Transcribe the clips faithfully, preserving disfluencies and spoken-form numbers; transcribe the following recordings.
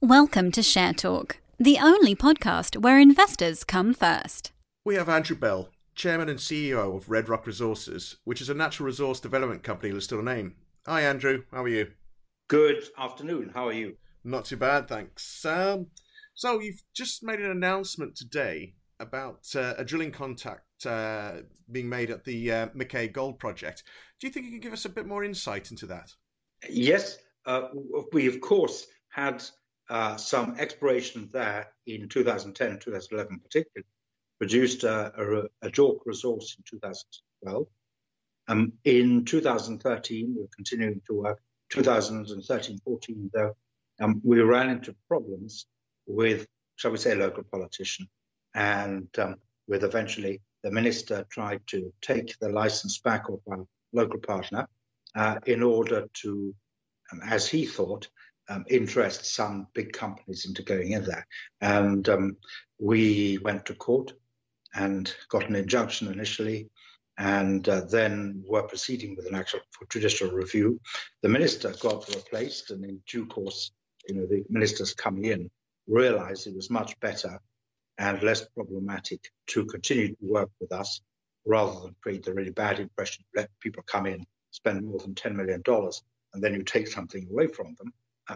Welcome to Share Talk, the only podcast where investors come first. We have Andrew Bell, Chairman and C E O of Red Rock Resources, which is a natural resource development company listed on AIM. Hi Andrew, how are you? Good afternoon, how are you? Not too bad, thanks. Um, so you've just made an announcement today about uh, a drilling contact uh, being made at the uh, McKay Gold Project. Do you think you can give us a bit more insight into that? Yes, uh, we of course had uh, some exploration there in two thousand ten, two thousand eleven particularly, produced a, a, a JORC resource in two thousand twelve. Um, in two thousand thirteen, we were continuing to work. two thousand thirteen fourteen, though, um, we ran into problems with, shall we say, a local politician, and um, with eventually the minister tried to take the license back of our local partner uh, in order to, um, as he thought, um, interest some big companies into going in there. And um, we went to court and got an injunction initially, and uh, then were proceeding with an actual judicial review. The minister got replaced, and in due course, you know, the ministers coming in realized it was much better and less problematic to continue to work with us rather than create the really bad impression, let people come in, spend more than ten million dollars, and then you take something away from them.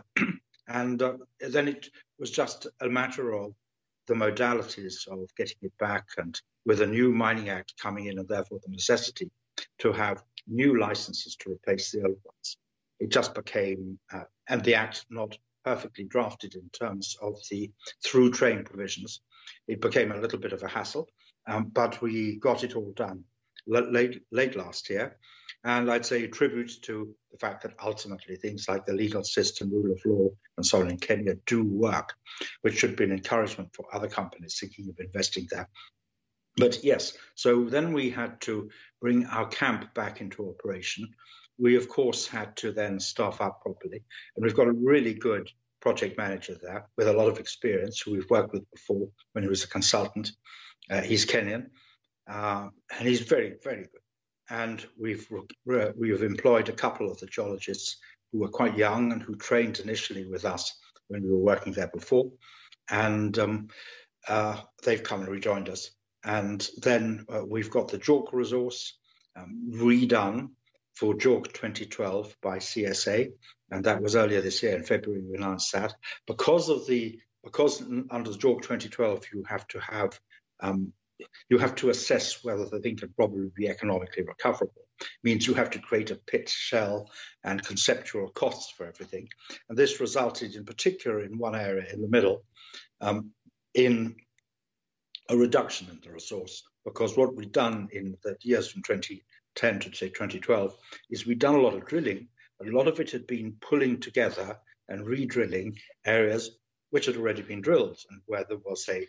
and uh, then it was just a matter of the modalities of getting it back, and with a new Mining Act coming in and therefore the necessity to have new licenses to replace the old ones. It just became, uh, and the Act not perfectly drafted in terms of the through train provisions, it became a little bit of a hassle, um, but we got it all done late, late last year. And I'd say a tribute to the fact that ultimately things like the legal system, rule of law, and so on in Kenya do work, which should be an encouragement for other companies thinking of investing there. But yes, so then we had to bring our camp back into operation. We, of course, had to then staff up properly. And we've got a really good project manager there with a lot of experience who we've worked with before when he was a consultant. Uh, he's Kenyan, uh, and he's very, very good. And we've we've employed a couple of the geologists who were quite young and who trained initially with us when we were working there before. And um, uh, they've come and rejoined us. And then uh, we've got the JORC resource um, redone for JORC twenty twelve by C S A. And that was earlier this year in February we announced that. Because of the, because under the JORC twenty twelve, you have to have um, you have to assess whether the thing can probably be economically recoverable. It means you have to create a pit shell and conceptual costs for everything. And this resulted in particular in one area in the middle, um, in a reduction in the resource, because what we've done in the years from twenty ten to say twenty twelve is we've done a lot of drilling. A lot of it had been pulling together and re-drilling areas which had already been drilled and where there was a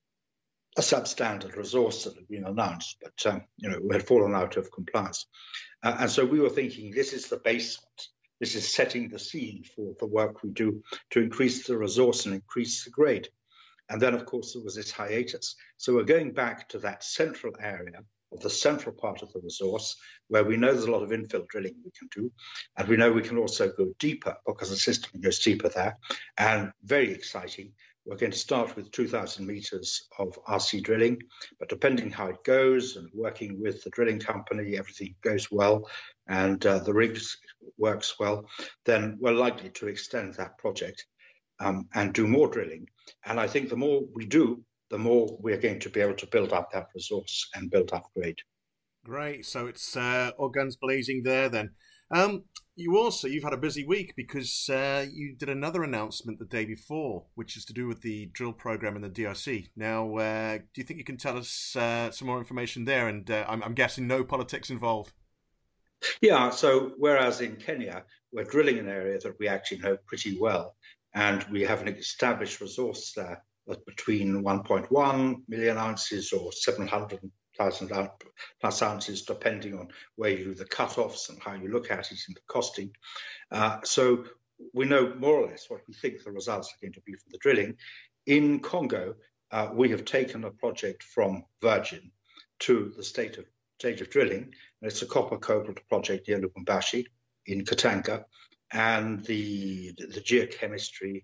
a substandard resource that had been announced, but um, you know, we had fallen out of compliance. Uh, and so we were thinking, this is the basement. This is setting the scene for the work we do to increase the resource and increase the grade. And then, of course, there was this hiatus. So we're going back to that central area of the central part of the resource where we know there's a lot of infill drilling we can do. And we know we can also go deeper because the system goes deeper there. And very exciting, we're going to start with two thousand meters of R C drilling, but depending how it goes and working with the drilling company, everything goes well and uh, the rigs works well, then we're likely to extend that project um, and do more drilling. And I think the more we do, the more we're going to be able to build up that resource and build up grade. Great. So it's uh, all guns blazing there then. Um, you also, you've had a busy week because uh, you did another announcement the day before, which is to do with the drill program in the D R C. Now, uh, do you think you can tell us uh, some more information there? And uh, I'm, I'm guessing no politics involved. Yeah, so whereas in Kenya, we're drilling an area that we actually know pretty well, and we have an established resource there of between one point one million ounces or seven hundred thousand plus ounces, depending on where you do the cut-offs and how you look at it and the costing. Uh, so we know more or less what we think the results are going to be from the drilling. In Congo, uh, we have taken a project from Virgin to the state of stage of drilling, and it's a copper cobalt project near Lubumbashi in Katanga, and the the geochemistry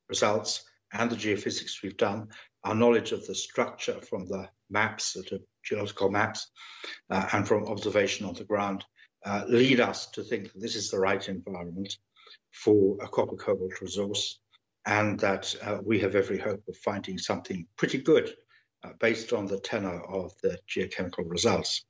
results and the geophysics we've done, our knowledge of the structure from the maps, the geological maps, uh, and from observation on the ground, uh, lead us to think that this is the right environment for a copper cobalt resource, and that uh, we have every hope of finding something pretty good uh, based on the tenor of the geochemical results.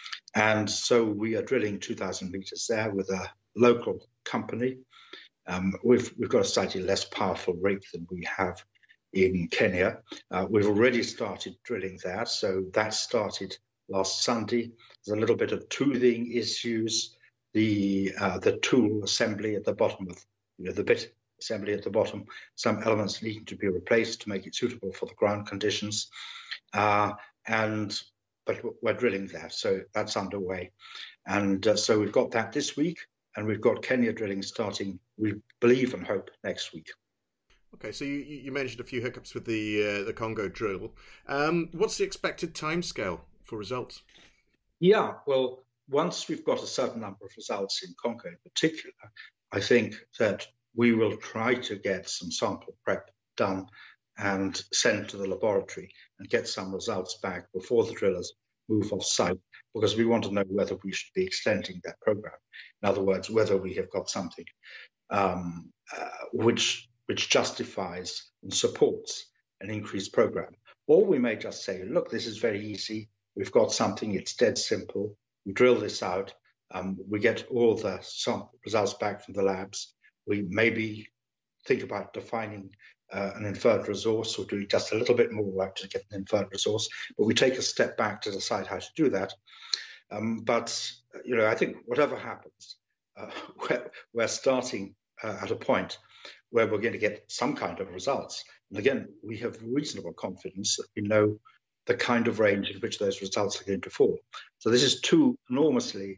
And so we are drilling two thousand meters there with a local company. Um, we've, we've got a slightly less powerful rig than we have in Kenya. Uh, we've already started drilling there, so that started last Sunday. There's a little bit of tooling issues. The uh, the tool assembly at the bottom of you know, the bit assembly at the bottom, some elements needing to be replaced to make it suitable for the ground conditions. Uh, and but we're drilling there, so that's underway. And uh, so we've got that this week, and we've got Kenya drilling starting, we believe and hope, next week. Okay, so you, you mentioned a few hiccups with the uh, the Congo drill. Um, what's the expected timescale for results? Yeah, well, once we've got a certain number of results in Congo in particular, I think that we will try to get some sample prep done and send to the laboratory and get some results back before the drillers move off site, because we want to know whether we should be extending that program. In other words, whether we have got something um, uh, which which justifies and supports an increased program. Or we may just say, look, this is very easy. We've got something, it's dead simple. We drill this out. Um, we get all the sample results back from the labs. We maybe think about defining uh, an inferred resource or doing just a little bit more work to get an inferred resource. But we take a step back to decide how to do that. Um, but, you know, I think whatever happens, uh, we're, we're starting uh, at a point where we're going to get some kind of results. And again, we have reasonable confidence that we know the kind of range in which those results are going to fall. So this is two enormously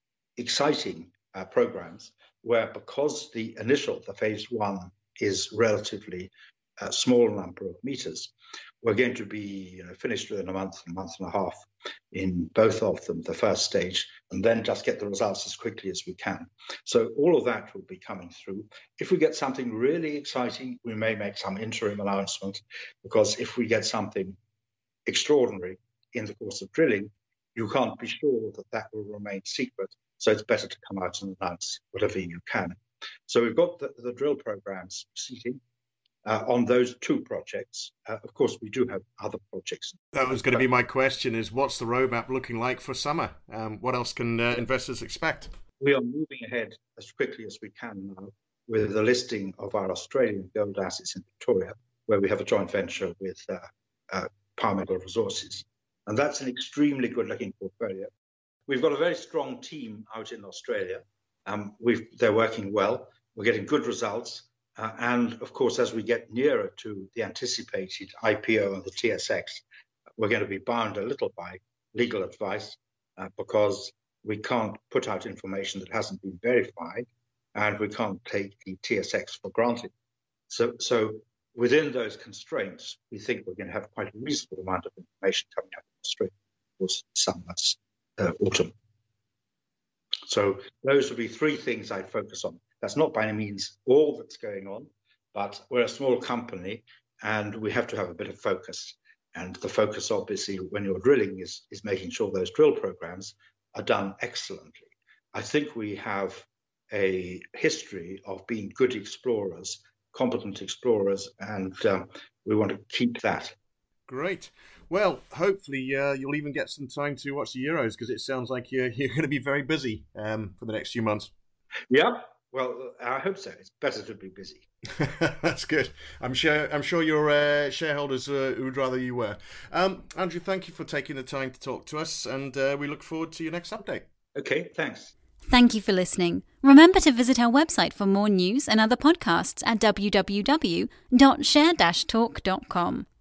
exciting uh, programs where, because the initial, the phase one, is relatively a small number of meters, we're going to be you know, finished within a month, a month and a half in both of them, the first stage, and then just get the results as quickly as we can. So all of that will be coming through. If we get something really exciting, we may make some interim announcement, because if we get something extraordinary in the course of drilling, you can't be sure that that will remain secret. So it's better to come out and announce whatever you can. So we've got the, the drill programs proceeding uh, on those two projects. Uh, of course, we do have other projects. That was going to be my question, is what's the roadmap looking like for summer? Um, what else can uh, investors expect? We are moving ahead as quickly as we can now with the listing of our Australian gold assets in Victoria, where we have a joint venture with uh, uh, Power Resources. And that's an extremely good-looking portfolio. We've got a very strong team out in Australia. Um, we've, they're working well. We're getting good results. Uh, and, of course, as we get nearer to the anticipated I P O and the T S X, we're going to be bound a little by legal advice uh, because we can't put out information that hasn't been verified, and we can't take the T S X for granted. So, so within those constraints, we think we're going to have quite a reasonable amount of information coming out of Australia for summer, uh, autumn. So those would be three things I'd focus on. That's not by any means all that's going on, but we're a small company and we have to have a bit of focus. And the focus, obviously, when you're drilling is, is making sure those drill programs are done excellently. I think we have a history of being good explorers, competent explorers, and um, we want to keep that. Great. Well, hopefully uh, you'll even get some time to watch the Euros, because it sounds like you're, you're going to be very busy um, for the next few months. Yeah, well, I hope so. It's better to be busy. That's good. I'm sure I'm sure your uh, shareholders uh, would rather you were. Um, Andrew, thank you for taking the time to talk to us, and uh, we look forward to your next update. Okay, thanks. Thank you for listening. Remember to visit our website for more news and other podcasts at w w w dot share dash talk dot com.